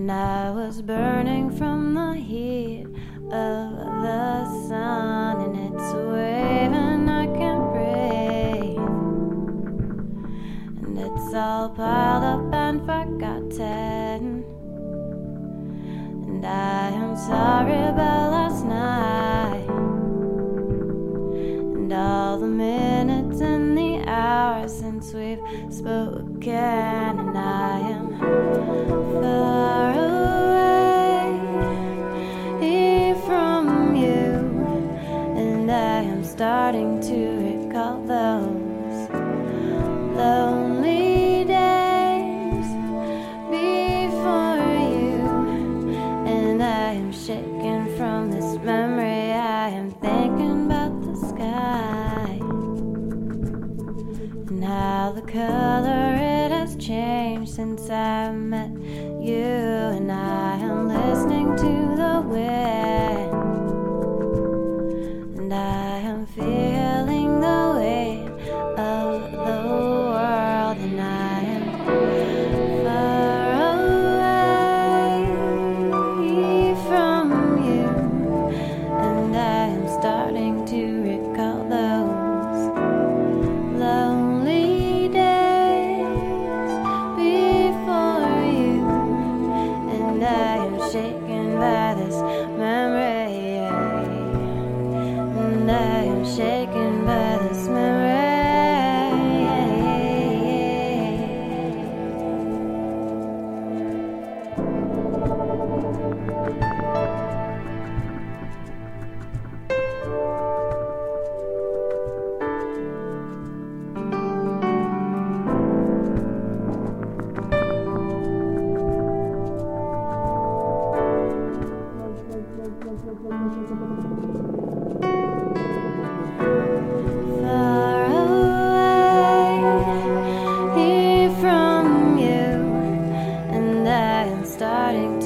and I was burning from the heat of the sun, and it's waving, I can't breathe, and it's all piled up and forgotten, and I am sorry about last night, and all the minutes and the hours since we've spoken, and I am far away from you, and I am starting to recall those lonely days before you, and I am shaken from this memory. I am thinking about the sky and how the color it has changed since I met you, and I am listening to the wind, and I am feeling the weight of the world, and I am far away from you, and I am starting to recall those lonely days before you, and I am shaken by this memory, and I am shaken by this memory. Far away from you, and I am starting